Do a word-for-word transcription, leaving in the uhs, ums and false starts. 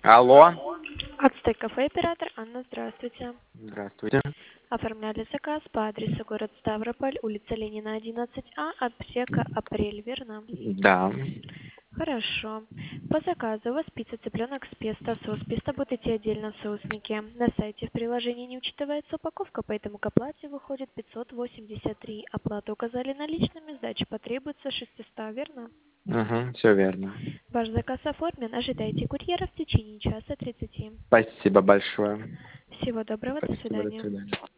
Алло. Ацтек кафе, оператор Анна, здравствуйте. Здравствуйте. Оформляли заказ по адресу город Ставрополь, улица Ленина, одиннадцать А, аптека Апрель, верно? Да. Хорошо. По заказу у вас пицца цыпленок с песто, соус песто будет идти отдельно в соусники. На сайте в приложении не учитывается упаковка, поэтому к оплате выходит пятьсот восемьдесят три. Оплату указали наличными, сдача потребуется шестьсот, верно? Угу, все верно. Ваш заказ оформлен, ожидайте курьера в течение часа тридцати. Спасибо большое. Всего доброго, до Спасибо, до свидания. свидания.